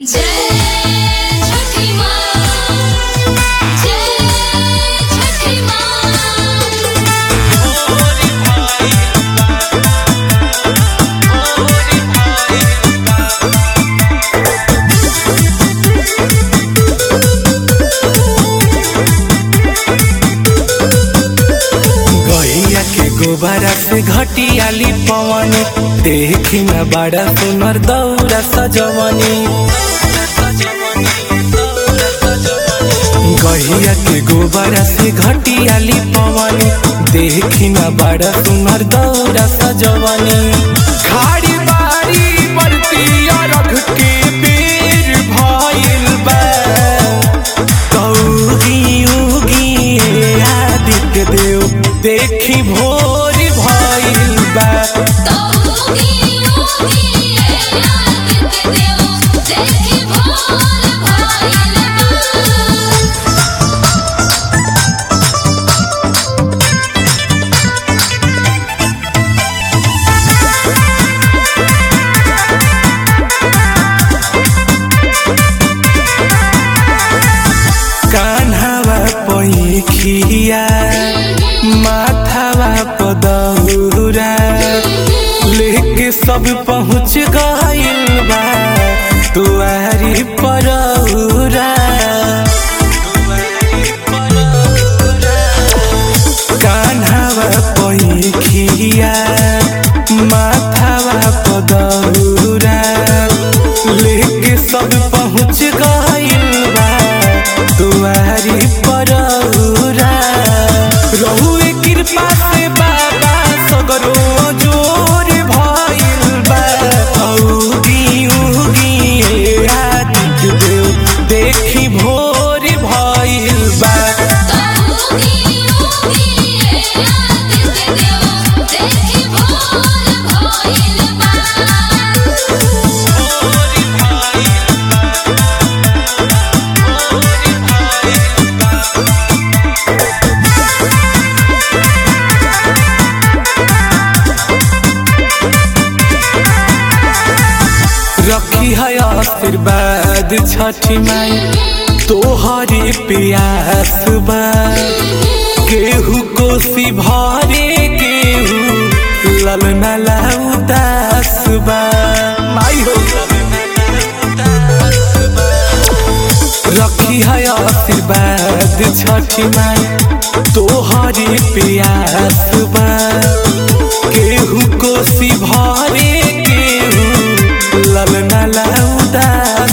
जय छठी माँ, जय छठी माँ। गैया के गोबरा से घटियाली पवन देखी न बड़ा सुनर दौरा सजवनी। गैया के गोबरा से घटियाली पवन देखी न बड़ा सुनर दौरा सजवनी। खाड़ी बाड़ी बरती रख के बेर भइल बा, कौगी उगी आदित्य देव देखी भोर भइल बा। उगी उगी आदित्य देव देखी भोर भइल कान्हावा पैखिया माथावा पदौरा लेके सब पहुँच गइल बा दुआरी परौरा। कान्हावा पैखिया माथावा पदौरा लेके सब पहुँच गइल बा दुआरी परौरा। रहुए कृपा से बाबा सगरो जोर भइल बा, उगी उगी आदित्य देव देखी भोर भइल बा। उगी उगी आदित्य देव देखी भोर भइल बा। रखी है आशीर्वाद छठी माई तोहरे प्यास बा। केहू कोसी भरे केहू ललना ला उदास बा। माई हो रखी है आशीर्वाद छठी माई तोहरे प्यास बा। केहू कोसी भरे केहू ललना ला उदास